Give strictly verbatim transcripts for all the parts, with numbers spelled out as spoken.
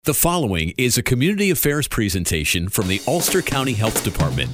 The following is a community affairs presentation from the Ulster County Health Department.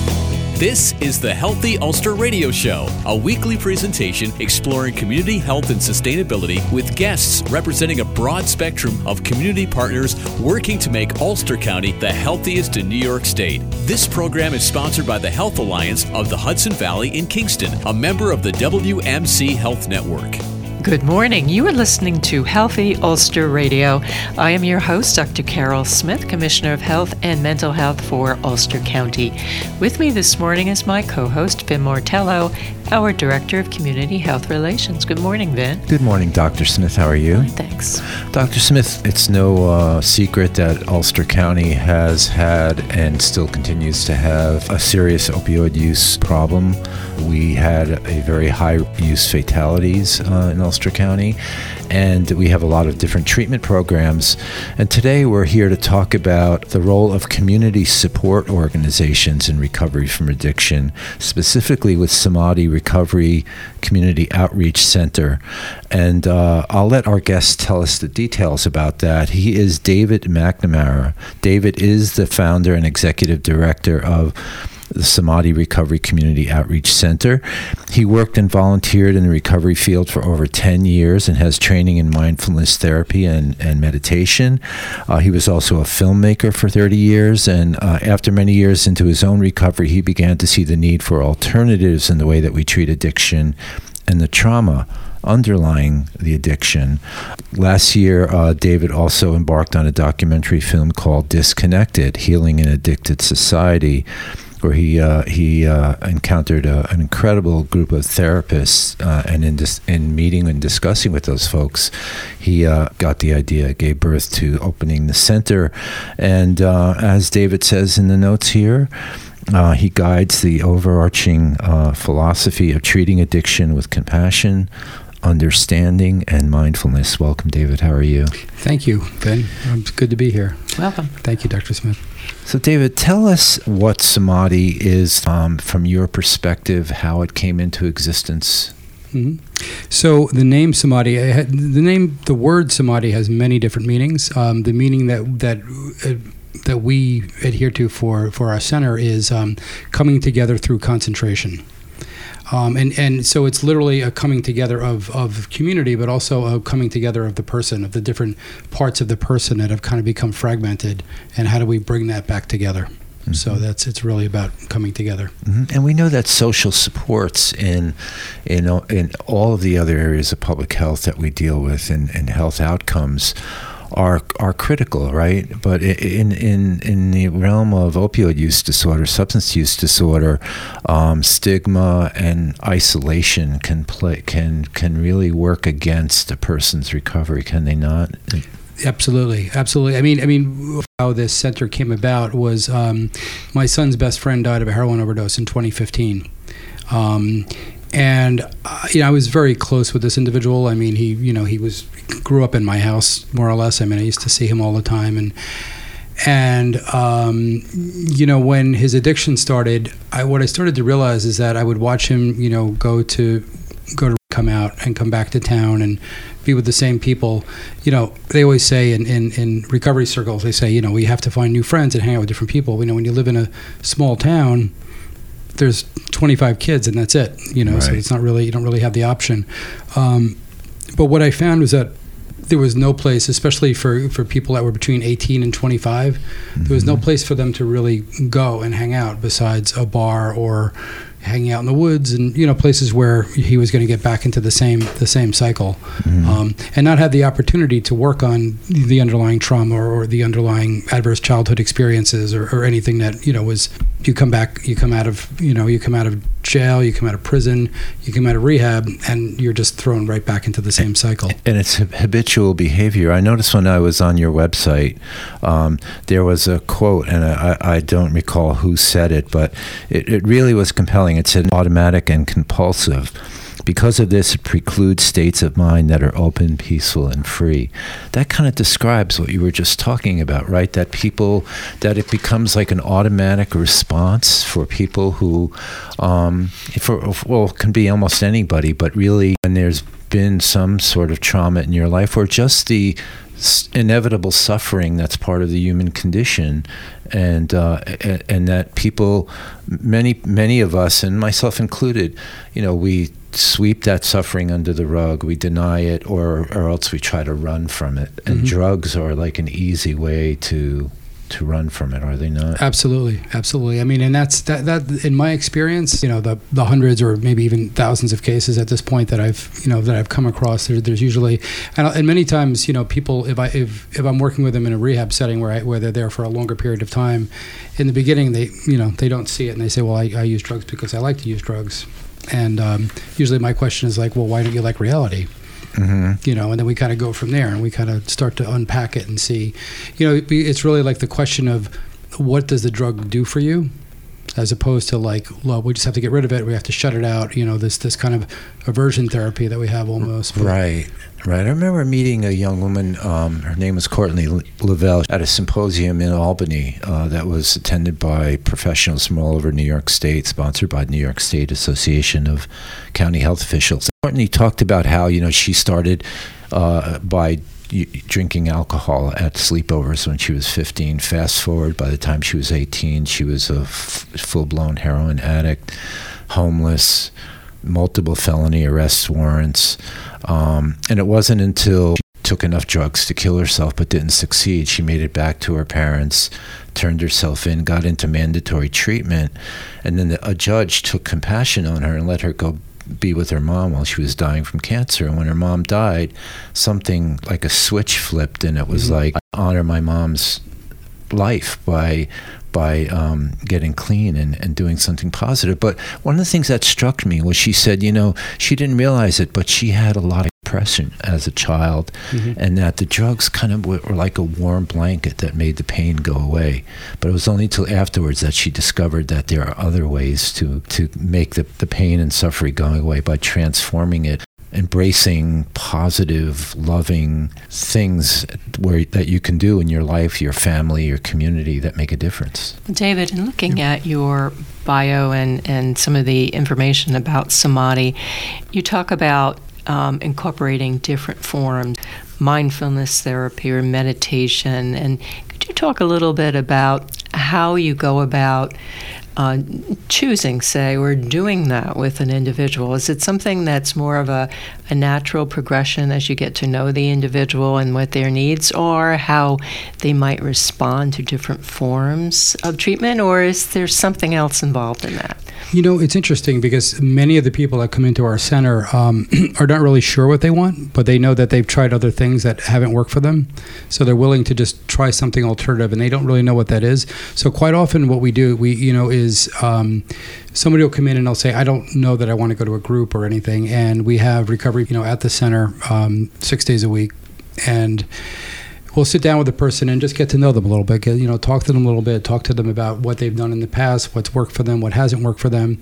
This is the Healthy Ulster Radio Show, a weekly presentation exploring community health and sustainability with guests representing a broad spectrum of community partners working to make Ulster County the healthiest in New York State. This program is sponsored by the Health Alliance of the Hudson Valley in Kingston, a member of the W M C Health Network. Good morning. You are listening to Healthy Ulster Radio. I am your host, Doctor Carol Smith, Commissioner of Health and Mental Health for Ulster County. With me this morning is my co-host, Vin Mortello, our Director of Community Health Relations. Good morning, Vin. Good morning, Doctor Smith. How are you? Fine, thanks. Doctor Smith, it's no uh, secret that Ulster County has had and still continues to have a serious opioid use problem. We had a very high use fatalities uh, in Ulster County, and we have a lot of different treatment programs. And today we're here to talk about the role of community support organizations in recovery from addiction, specifically with Samadhi Recovery Community Outreach Center. And uh, I'll let our guest tell us the details about that. He is David McNamara. David is the founder and executive director of the Samadhi Recovery Community Outreach Center. He worked and volunteered in the recovery field for over ten years and has training in mindfulness therapy and, and meditation. Uh, he was also a filmmaker for thirty years, and uh, after many years into his own recovery, he began to see the need for alternatives in the way that we treat addiction and the trauma underlying the addiction. Last year, uh, David also embarked on a documentary film called Disconnected: Healing an Addicted Society, where he uh, he uh, encountered a, an incredible group of therapists, uh, and in dis- in meeting and discussing with those folks, he uh, got the idea, gave birth to opening the center. And uh, as David says in the notes here, uh, he guides the overarching uh, philosophy of treating addiction with compassion, understanding, and mindfulness. Welcome, David. How are you? Thank you, Ben. It's good to be here. Welcome. Thank you, Doctor Smith. So, David, tell us what Samadhi is um, from your perspective, how it came into existence. Mm-hmm. So the name Samadhi, the name, the word Samadhi has many different meanings. Um, the meaning that that uh, that we adhere to for, for our center is um, coming together through concentration. Um, and, and so it's literally a coming together of, of community, but also a coming together of the person, of the different parts of the person that have kind of become fragmented, and how do we bring that back together? Mm-hmm. So that's it's really about coming together. Mm-hmm. And we know that social supports in in in all of the other areas of public health that we deal with, and, and health outcomes are are critical, right? But in in in the realm of opioid use disorder, substance use disorder, um, stigma and isolation can play can can really work against a person's recovery, can they not? Absolutely, absolutely. I mean, I mean, how this center came about was um, my son's best friend died of a heroin overdose in twenty fifteen. Um, And, uh, you know, I was very close with this individual. I mean, he, you know, he was, grew up in my house, more or less. I mean, I used to see him all the time. And, and um, you know, when his addiction started, I, what I started to realize is that I would watch him, you know, go to, go to come out and come back to town and be with the same people. You know, they always say in, in, in recovery circles, they say, you know, we have to find new friends and hang out with different people. You know, when you live in a small town, there's twenty-five kids and that's it, you know, right. So it's not really, you don't really have the option. Um, but what I found was that there was no place, especially for, for people that were between eighteen and twenty-five, mm-hmm. there was no place for them to really go and hang out besides a bar or hanging out in the woods and, you know, places where he was going to get back into the same the same cycle, mm-hmm. um, and not have the opportunity to work on the underlying trauma or, or the underlying adverse childhood experiences or, or anything that, you know, was, you come back, you come out of, you know, you come out of jail, you come out of prison, you come out of rehab, and you're just thrown right back into the same cycle. And it's habitual behavior. I noticed when I was on your website, um, there was a quote, and I, I don't recall who said it, but it, it really was compelling. It said, automatic and compulsive. Because of this, it precludes states of mind that are open, peaceful, and free. That kind of describes what you were just talking about, right? That people, that it becomes like an automatic response for people who, um, for well, can be almost anybody, but really when there's been some sort of trauma in your life, or just the s- inevitable suffering that's part of the human condition, and uh, and, and that people, many many of us, and myself included, you know, we sweep that suffering under the rug, we deny it, or or else we try to run from it. And Mm-hmm. drugs are like an easy way to to run from it, are they not? Absolutely, absolutely. I mean, and that's that. That in my experience, you know, the the hundreds or maybe even thousands of cases at this point that I've you know that I've come across. There, there's usually, and, and many times, you know, people if I if if I'm working with them in a rehab setting where I, where they're there for a longer period of time, in the beginning they you know they don't see it and they say, well, I, I use drugs because I like to use drugs, and um, usually my question is like, well, why don't you like reality? Mm-hmm. You know, and then we kind of go from there and we kind of start to unpack it and see, you know, it, it's really like the question of what does the drug do for you, as opposed to like, well, we just have to get rid of it. We have to shut it out. You know, this this kind of aversion therapy that we have almost. But Right, right. I remember meeting a young woman, um, her name was Courtney Lavelle, at a symposium in Albany uh, that was attended by professionals from all over New York State, sponsored by New York State Association of County Health Officials. Courtney talked about how, you know, she started uh, by drinking alcohol at sleepovers when she was fifteen. Fast forward, by the time she was eighteen, she was a f- full-blown heroin addict, homeless, multiple felony arrest warrants. Um, and it wasn't until she took enough drugs to kill herself but didn't succeed, she made it back to her parents, turned herself in, got into mandatory treatment, and then the, a judge took compassion on her and let her go be with her mom while she was dying from cancer. And when her mom died, something like a switch flipped, and it was mm-hmm. like, I honor my mom's life by by um, getting clean and, and doing something positive. But one of the things that struck me was she said, you know, she didn't realize it, but she had a lot of depression as a child, mm-hmm. and that the drugs kind of were, were like a warm blanket that made the pain go away. But it was only until afterwards that she discovered that there are other ways to, to make the, the pain and suffering go away by transforming it, embracing positive, loving things where that you can do in your life, your family, your community that make a difference. David, in looking at your bio and, and some of the information about Samadhi, you talk about um, incorporating different forms, mindfulness therapy or meditation. And could you talk a little bit about how you go about Uh, choosing, say, or doing that with an individual? Is it something that's more of a, a natural progression as you get to know the individual and what their needs are, how they might respond to different forms of treatment, or is there something else involved in that? You know, it's interesting because many of the people that come into our center um, are not really sure what they want, but they know that they've tried other things that haven't worked for them. So they're willing to just try something alternative, and they don't really know what that is. So quite often what we do, we you know, is um, somebody will come in and they'll say, I don't know that I want to go to a group or anything. And we have recovery, you know, at the center um, six days a week. And we'll sit down with a person and just get to know them a little bit, you know, talk to them a little bit, talk to them about what they've done in the past, what's worked for them, what hasn't worked for them.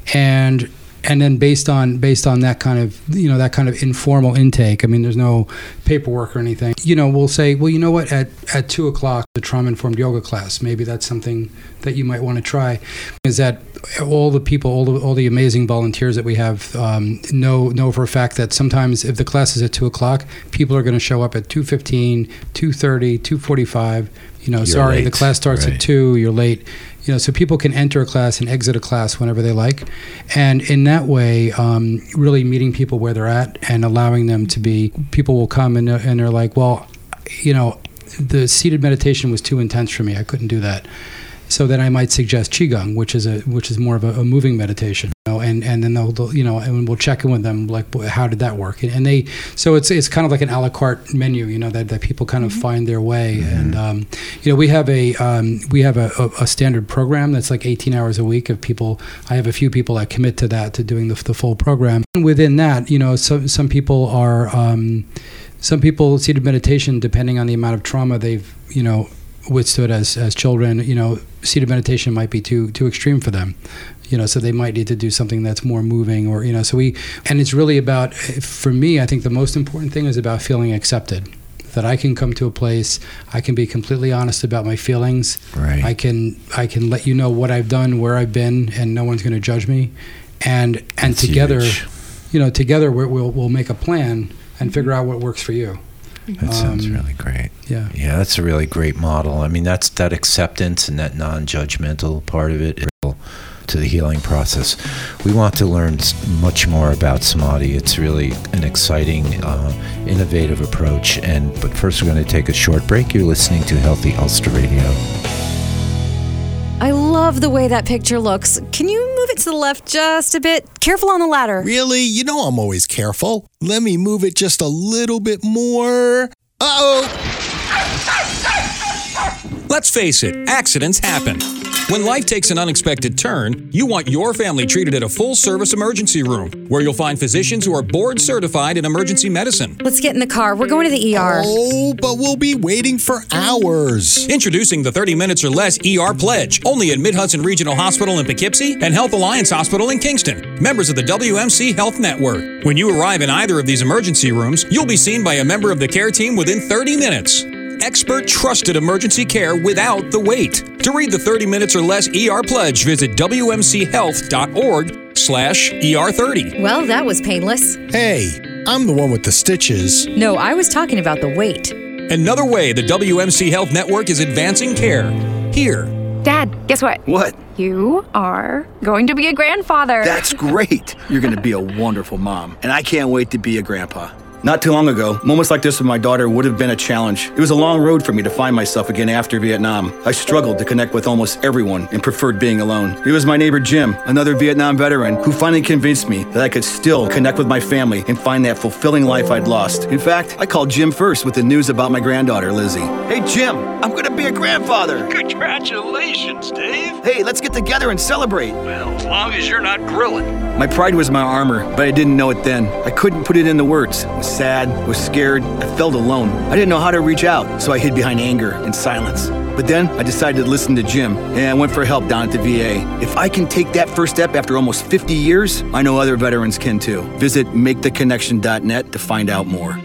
And and then based on based on that kind of, you know, that kind of informal intake, I mean, there's no paperwork or anything, you know, we'll say, well, you know what, at, at two o'clock, the trauma-informed yoga class, maybe that's something that you might want to try. Is that all the people, all the all the amazing volunteers that we have um, know know for a fact that sometimes if the class is at two o'clock, people are going to show up at two fifteen, two thirty, two forty-five. You know, You're sorry, late. The class starts Right. at two. You're late. You know, so people can enter a class and exit a class whenever they like, and in that way, um, really meeting people where they're at and allowing them to be. People will come and and they're like, well, you know, the seated meditation was too intense for me. I couldn't do that. So then I might suggest Qigong, which is a which is more of a, a moving meditation, you know, and and then they'll, they'll you know, and we'll check in with them like, how did that work? And, and they so it's it's kind of like an a la carte menu, you know, that, that people kind of mm-hmm. find their way. Mm-hmm. And um, you know, we have a um, we have a, a, a standard program that's like eighteen hours a week of people. I have a few people that commit to that, to doing the, the full program. And within that, you know, some some people are um, some people seated meditation, depending on the amount of trauma they've, you know, withstood as as children, you know, seated meditation might be too too extreme for them, you know, so they might need to do something that's more moving, or, you know, so we, and it's really about, for me, I think the most important thing is about feeling accepted, that I can come to a place, I can be completely honest about my feelings, right. I can I can let you know what I've done, where I've been, and no one's going to judge me, and and That's together, huge. you know, together we're, we'll we'll make a plan and figure out what works for you. That sounds um, really great. Yeah. Yeah, that's a really great model. I mean, that's that acceptance and that non-judgmental part of it to the healing process. We want to learn much more about Samadhi. It's really an exciting, uh, innovative approach. And but first, we're going to take a short break. You're listening to Healthy Ulster Radio. I love the way that picture looks. Can you move it to the left just a bit? Careful on the ladder. Really? You know I'm always careful. Let me move it just a little bit more. Uh-oh! Let's face it, accidents happen. When life takes an unexpected turn, you want your family treated at a full-service emergency room, where you'll find physicians who are board-certified in emergency medicine. Let's get in the car. We're going to the E R. Oh, but we'll be waiting for hours. Introducing the thirty minutes or less E R Pledge, only at Mid-Hudson Regional Hospital in Poughkeepsie and Health Alliance Hospital in Kingston, members of the W M C Health Network. When you arrive in either of these emergency rooms, you'll be seen by a member of the care team within thirty minutes. Expert trusted emergency care without the wait. To read the thirty minutes or less E R Pledge, visit W M C health dot org slash E R thirty. Well, that was painless. Hey, I'm the one with the stitches. No, I was talking about the wait. Another way the W M C Health Network is advancing care. Here. Dad, guess what? What? You are going to be a grandfather. That's great. You're going to be a wonderful mom, and I can't wait to be a grandpa. Not too long ago, moments like this with my daughter would have been a challenge. It was a long road for me to find myself again after Vietnam. I struggled to connect with almost everyone and preferred being alone. It was my neighbor Jim, another Vietnam veteran, who finally convinced me that I could still connect with my family and find that fulfilling life I'd lost. In fact, I called Jim first with the news about my granddaughter, Lizzie. Hey Jim, I'm gonna be a grandfather. Congratulations, Dave. Hey, let's get together and celebrate. Well, as long as you're not grilling. My pride was my armor, but I didn't know it then. I couldn't put it into words. I was sad, was scared, I felt alone. I didn't know how to reach out, so I hid behind anger and silence. But then I decided to listen to Jim, and I went for help down at the V A. If I can take that first step after almost fifty years, I know other veterans can too. Visit make the connection dot net to find out more.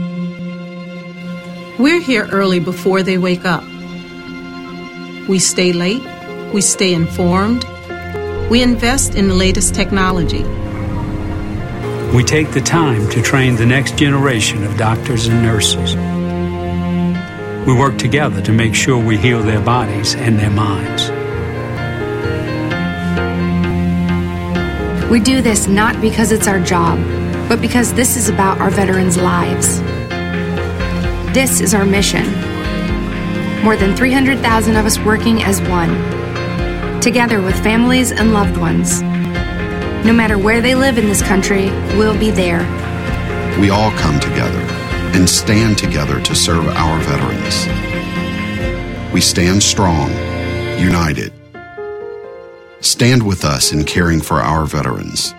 We're here early before they wake up. We stay late, we stay informed, we invest in the latest technology. We take the time to train the next generation of doctors and nurses. We work together to make sure we heal their bodies and their minds. We do this not because it's our job, but because this is about our veterans' lives. This is our mission. More than three hundred thousand of us working as one, together with families and loved ones. No matter where they live in this country, we'll be there. We all come together and stand together to serve our veterans. We stand strong, united. Stand with us in caring for our veterans.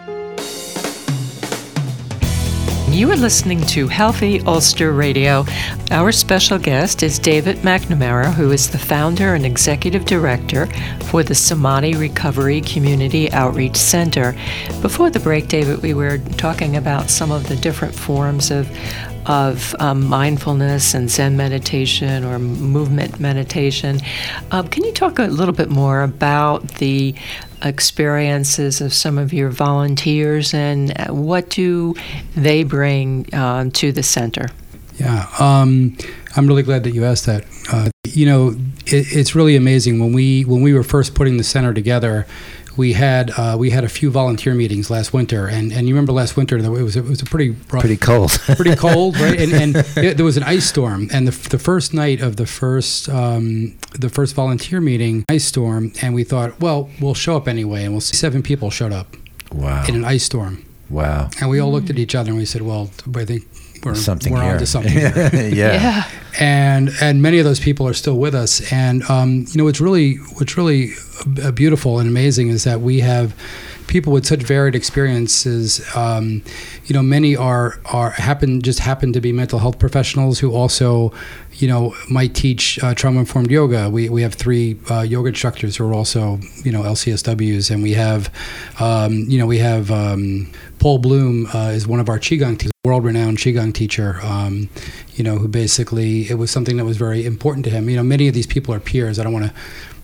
You are listening to Healthy Ulster Radio. Our special guest is David McNamara, who is the founder and executive director for the Samadhi Recovery Community Outreach Center. Before the break, David, we were talking about some of the different forms of of um, mindfulness and Zen meditation or movement meditation. Um, can you talk a little bit more about the experiences of some of your volunteers and what do they bring um, to the center? Yeah, um, I'm really glad that you asked that. Uh, you know, it, it's really amazing. When we when we were first putting the center together, we had uh, we had a few volunteer meetings last winter, and, and you remember last winter it was it was a pretty rough, pretty cold, pretty cold, right? And, and it, there was an ice storm, and the the first night of the first um, the first volunteer meeting, ice storm, and we thought, well, we'll show up anyway, and we'll see. Seven people showed up. Wow! In an ice storm. Wow! And we all looked at each other and we said, well, I think we're something we're here. onto something here. yeah. yeah. And and many of those people are still with us. And um, you know, what's really what's really uh, beautiful and amazing is that we have people with such varied experiences. Um, you know, many are are happen just happen to be mental health professionals who also, you know, might teach uh, trauma-informed yoga. We we have three uh, yoga instructors who are also, you know, L C S Ws, and we have, um, you know, we have um, Paul Bloom uh, is one of our Qigong teachers, world-renowned Qigong teacher. Um, you know, who basically it was something that was very important to him. You know, many of these people are peers. I don't want to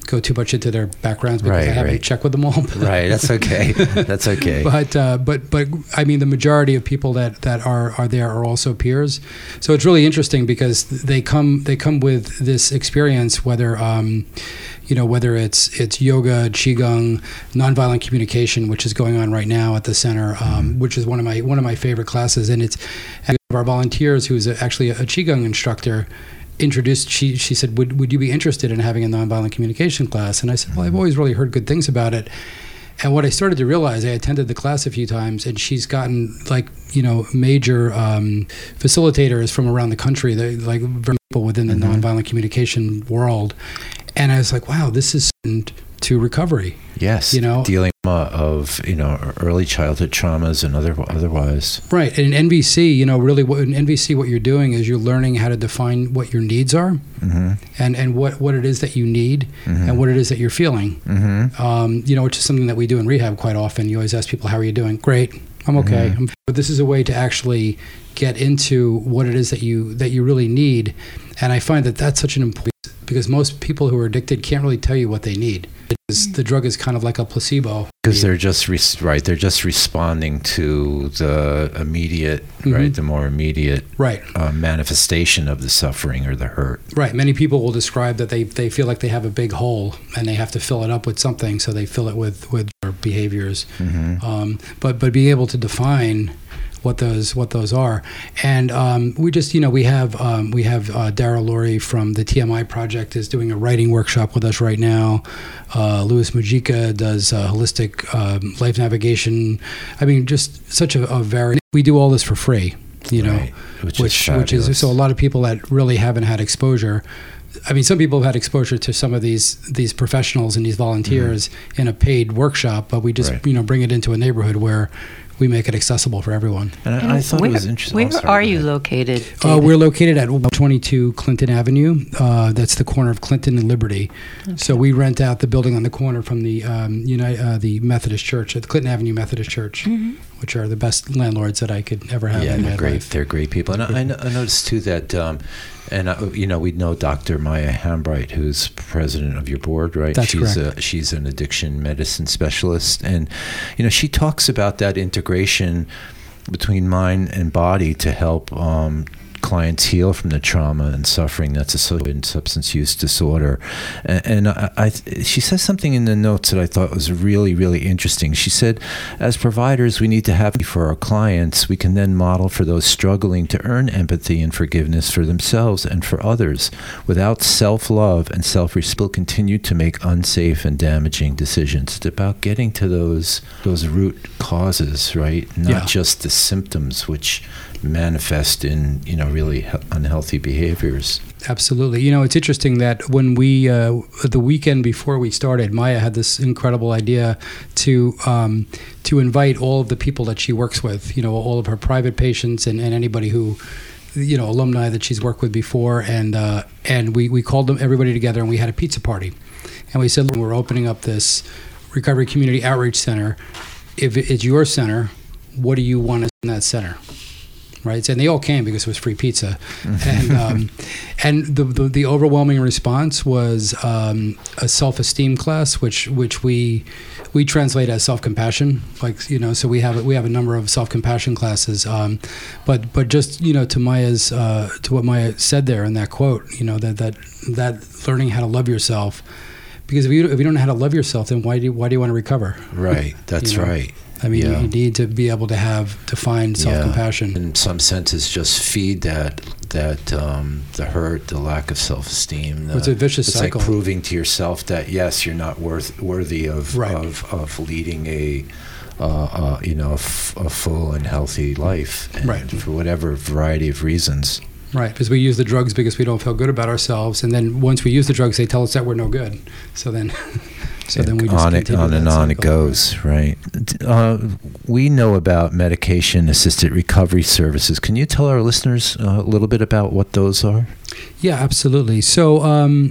go too much into their backgrounds because Right, I haven't right. checked with them all. Right, that's okay. That's okay. But uh, but but I mean, the majority of people that, that are, are there are also peers. So it's really interesting because they come they come with this experience, whether um, you know whether it's it's yoga, qigong, nonviolent communication, which is going on right now at the center, um, mm-hmm. which is one of my one of my favorite classes, and it's one of our volunteers who's a, actually a, a qigong instructor. Introduced, she she said, would would you be interested in having a nonviolent communication class? And I said, well, I've always really heard good things about it. And what I started to realize, I attended the class a few times, and she's gotten like you know major um, facilitators from around the country, they, like people within the mm-hmm. nonviolent communication world. And I was like, wow, this is to recovery. Yes, you know, dealing uh, of you know early childhood traumas and other otherwise. Right, and in N V C, you know, really, what, in N V C, what you're doing is you're learning how to define what your needs are, mm-hmm. and and what, what it is that you need, mm-hmm. and what it is that you're feeling. Mm-hmm. Um, you know, which is something that we do in rehab quite often. You always ask people, "How are you doing?" Great, I'm okay. Mm-hmm. I'm, but this is a way to actually get into what it is that you that you really need, and I find that that's such an important. Because most people who are addicted can't really tell you what they need. It's, the drug is kind of like a placebo. Because they're just re- right. They're just responding to the immediate, mm-hmm. right, the more immediate, right, uh, manifestation of the suffering or the hurt. Right. Many people will describe that they, they feel like they have a big hole and they have to fill it up with something, so they fill it with with their behaviors. Mm-hmm. Um, but but being able to define what those what those are, and um, we just you know we have um, we have uh, Daryl Laurie from the T M I Project is doing a writing workshop with us right now. Uh, Louis Mujica does uh, holistic um, life navigation. I mean, just such a, a very. We do all this for free, you know, right. which, which, is which is so a lot of people that really haven't had exposure. I mean, some people have had exposure to some of these these professionals and these volunteers mm-hmm. in a paid workshop, but we just right. you know bring it into a neighborhood where we make it accessible for everyone. And I, I thought where, it was interesting. Where oh, sorry, are you located, David? Uh, we're located at twenty-two Clinton Avenue. Uh, that's the corner of Clinton and Liberty. Okay. So we rent out the building on the corner from the um, United, uh, the Methodist Church, the Clinton Avenue Methodist Church, mm-hmm. which are the best landlords that I could ever have yeah, in my they're great. life. They're great people. And I, I noticed, too, that, um, and, I, you know, we know Doctor Maya Hambright, who's president of your board, right? That's she's correct. A, she's an addiction medicine specialist. And, you know, she talks about that integration between mind and body to help um, clients heal from the trauma and suffering that's associated with substance use disorder. And, and I, I, she says something in the notes that I thought was really, really interesting. She said, as providers, we need to have for our clients. We can then model for those struggling to earn empathy and forgiveness for themselves and for others. Without self-love and self-respect, we'll continue to make unsafe and damaging decisions. It's about getting to those those root causes, right? Not yeah. just the symptoms, which manifest in, you know, really he- unhealthy behaviors. Absolutely. You know, it's interesting that when we, uh, the weekend before we started, Maya had this incredible idea to um, to invite all of the people that she works with, you know, all of her private patients and, and anybody who, you know, alumni that she's worked with before. And uh, and we, we called them everybody together and we had a pizza party. And we said, we're opening up this Recovery Community Outreach Center. If it's your center, what do you want in that center? Right, and they all came because it was free pizza, and um, and the, the the overwhelming response was um, a self-esteem class, which which we we translate as self-compassion. Like you know, so we have we have a number of self-compassion classes, um, but but just you know to Maya's uh, to what Maya said there in that quote, you know that that that learning how to love yourself, because if you if you don't know how to love yourself, then why do you, why do you want to recover? Right, that's you know? right. I mean, yeah. you need to be able to have to find self-compassion. Yeah. In some senses, just feed that that um, the hurt, the lack of self-esteem. The, it's a vicious it's cycle. It's like proving to yourself that yes, you're not worth worthy of right. of, of leading a uh, uh, you know a, f- a full and healthy life, and right. for whatever variety of reasons. Right, because we use the drugs because we don't feel good about ourselves, and then once we use the drugs, they tell us that we're no good. So then. So then we just on it, on and on it goes, right? Uh, we know about medication-assisted recovery services. Can you tell our listeners uh, a little bit about what those are? Yeah, absolutely. So, um,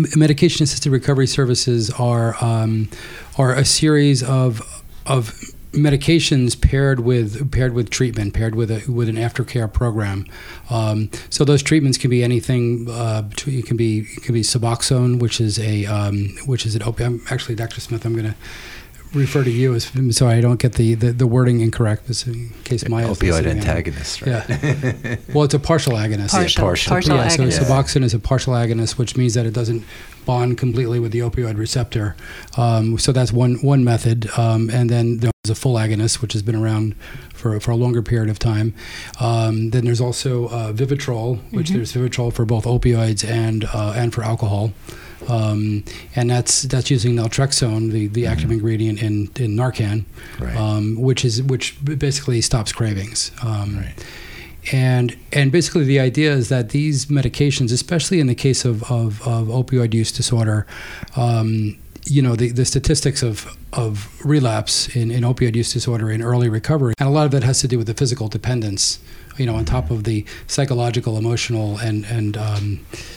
medication-assisted recovery services are um, are a series of of medications paired with paired with treatment, paired with a with an aftercare program. Um, so those treatments can be anything. Uh, it can be it can be Suboxone, which is a um, which is an opioid. Actually, Doctor Smith, I'm going to refer to you as so I don't get the, the, the wording incorrect, in case my opioid antagonist, right? Yeah. Well, it's a partial agonist. Partial, yeah, partial. partial yeah, agonist. So Suboxone is a partial agonist, which means that it doesn't bond completely with the opioid receptor. Um, so that's one one method. Um, and then there's a full agonist, which has been around for for a longer period of time. Um, then there's also uh, Vivitrol, which mm-hmm. there's Vivitrol for both opioids and uh, and for alcohol. Um, and that's that's using naltrexone, the, the active mm-hmm. ingredient in, in Narcan, right. um, which is which basically stops cravings. Um, right. And and basically the idea is that these medications, especially in the case of, of, of opioid use disorder, um, you know, the, the statistics of, of relapse in, in opioid use disorder in early recovery, and a lot of that has to do with the physical dependence, you know, on top of the psychological, emotional, and, and um,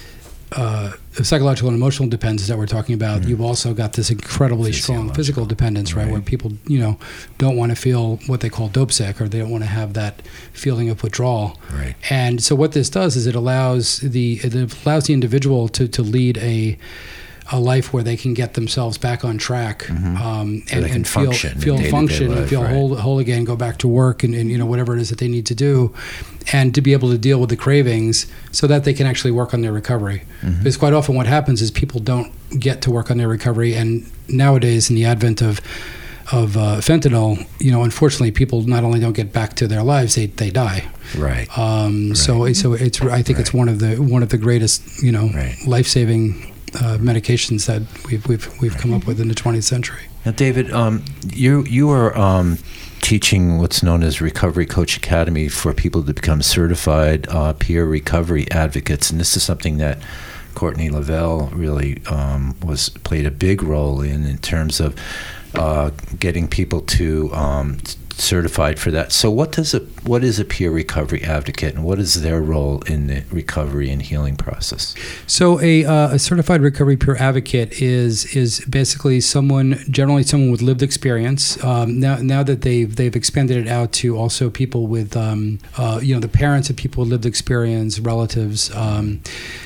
uh, psychological and emotional dependence that we're talking about. Mm-hmm. You've also got this incredibly strong physical dependence, right, right, where people, you know, don't want to feel what they call dope sick, or they don't want to have that feeling of withdrawal. Right. And so what this does is it allows the it allows the individual to, to lead a a life where they can get themselves back on track, mm-hmm. um, so and, and feel feel function life, and feel right. whole whole again, go back to work, and, and you know whatever it is that they need to do, and to be able to deal with the cravings so that they can actually work on their recovery. Mm-hmm. Because quite often what happens is people don't get to work on their recovery, and nowadays in the advent of of uh, fentanyl, you know, unfortunately, people not only don't get back to their lives, they they die. Right. Um, right. So so it's I think right. it's one of the one of the greatest you know right. life saving Uh, medications that we've we've we've come up with in the twentieth century. Now, David, um, you you are um, teaching what's known as Recovery Coach Academy for people to become certified uh, peer recovery advocates, and this is something that Courtney Lavelle really um, was played a big role in in terms of uh, getting people to um, certified for that. So what does a what is a peer recovery advocate, and what is their role in the recovery and healing process? So a, uh, a certified recovery peer advocate is is basically someone, generally someone with lived experience. Um, now now that they've they've expanded it out to also people with um, uh, you know the parents of people with lived experience, relatives. Um,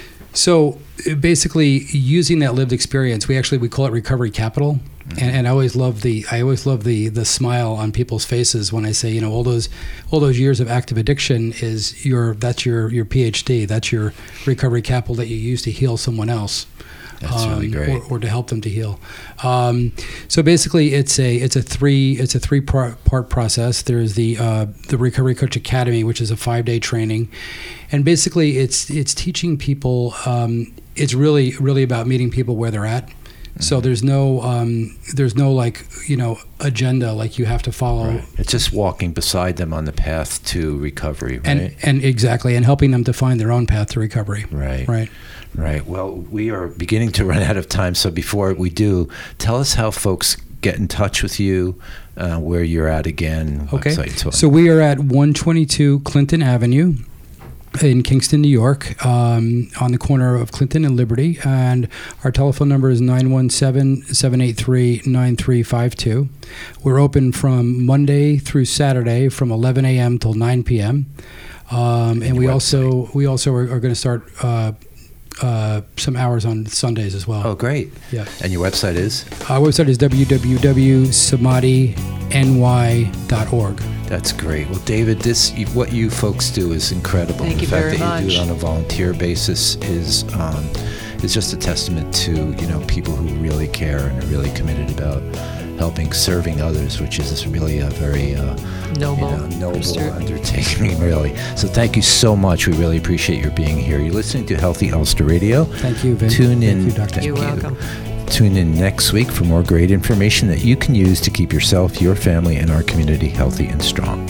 so basically, using that lived experience, we actually we call it recovery capital. And, and I always love the I always love the the smile on people's faces when I say, you know, all those all those years of active addiction is your that's your your PhD, that's your recovery capital that you use to heal someone else. That's um, really great. Or, or to help them to heal. Um, so basically, it's a it's a three it's a three part process. There's the uh, the Recovery Coach Academy, which is a five day training, and basically it's it's teaching people. Um, it's really really about meeting people where they're at. So there's no, um, there's no like, you know, agenda like you have to follow. Right. It's just walking beside them on the path to recovery, right? And, and exactly, and helping them to find their own path to recovery. Right. Right. Right. Well, we are beginning to run out of time. So before we do, tell us how folks get in touch with you, uh, where you're at again. Okay. Website, so we are at one twenty-two Clinton Avenue in Kingston, New York, um, on the corner of Clinton and Liberty, and our telephone number is nine one seven, seven eight three, nine three five two. We're open from Monday through Saturday from eleven a.m. till nine p.m. Um, and we website. also we also are, are going to start uh, uh, some hours on Sundays as well. Oh, great! Yeah. And your website is? Our website is w w w dot samadhi n y dot org. That's great. Well, David, this what you folks do is incredible. Thank the you fact very that much. you do it on a volunteer basis is um, is just a testament to you know people who really care and are really committed about helping, serving others, which is really a very uh, noble, you know, noble undertaking, really. So thank you so much. We really appreciate your being here. You're listening to Healthy Ulster Radio. Thank you, Vin. Tune in. Thank you, Doctor. You're Thank welcome. You. Tune in next week for more great information that you can use to keep yourself, your family, and our community healthy and strong.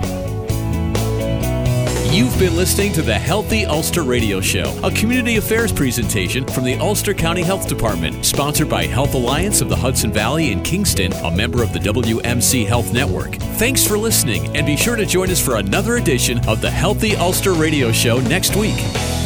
You've been listening to the Healthy Ulster Radio Show, a community affairs presentation from the Ulster County Health Department, sponsored by Health Alliance of the Hudson Valley in Kingston, a member of the W M C Health Network. Thanks for listening, and be sure to join us for another edition of the Healthy Ulster Radio Show next week.